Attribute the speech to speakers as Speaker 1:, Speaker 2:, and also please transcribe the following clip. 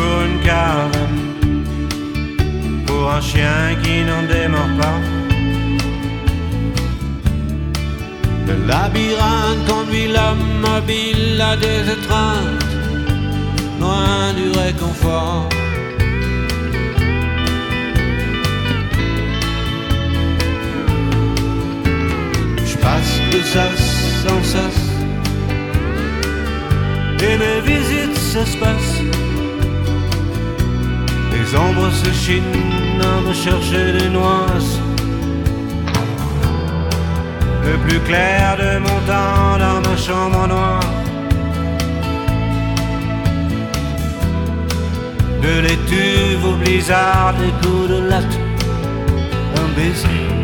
Speaker 1: pour une caravane, pour un chien qui n'en démord pas. Le labyrinthe conduit l'homme mobile à des étreintes, loin du réconfort. Je passe de sas en sas et mes visites s'espacent. Les ombres se chinent à me chercher des noises. Le plus clair de mon temps dans ma chambre noire. De l'étuve au blizzard, des coups de latte, un baiser.